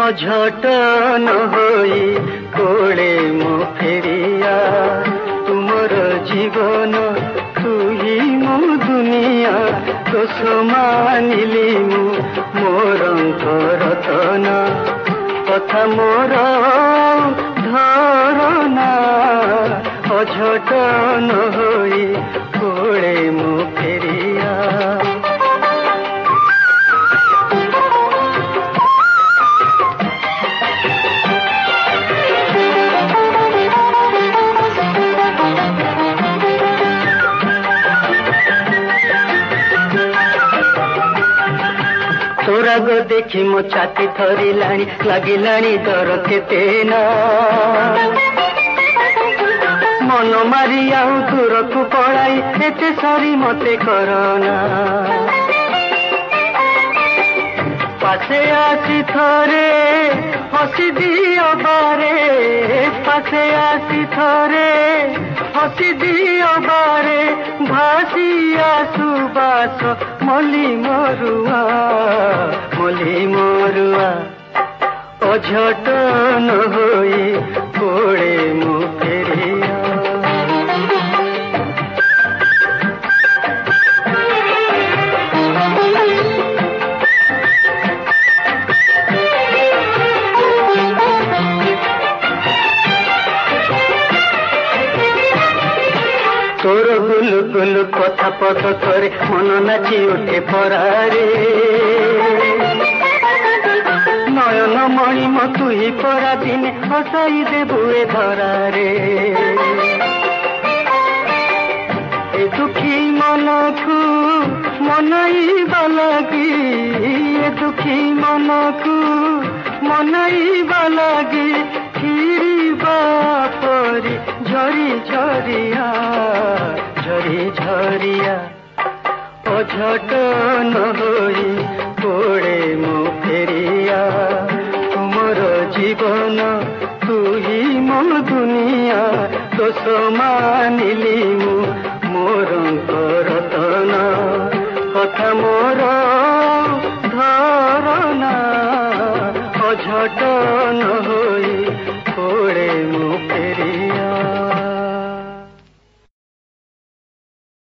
अझटन होई कोड़े मो फेरिया तुमर जीवन तू ही मो दुनिया दोष मानिली मु मोर रतन कथा मोर धरना अझटन होई कोड़े मो फेरिया तोराग देखी मो छाती थरिलाणी लागिलाणी डर केते ना मन मारी आउ दूर को पड़ाई एते सरी मते करना पासे आसी थरे हसी दियो बारे पासे आसी थरे हसी दियो बारे भासी आसु बास मली मरुआ अझटन होई कोड़े मो फेरिया तोर गुलु गुलु कथा पद करे मन नाची उठे परारे नयन मणि मतु ही परा दिने हसाई देबुए धरारे ए दुखी मन को मनई बालागी ए दुखी मन को मनई बालागी खीरी बापरी झरी झरिया झरी झरिया अझटन होई कोड़े मो फेरिया तुमर जीवन तू ही मो दुनिया दोष मानिली मु मोर रतन कथा मोर धरना अझटन होई कोड़े मो फेरिया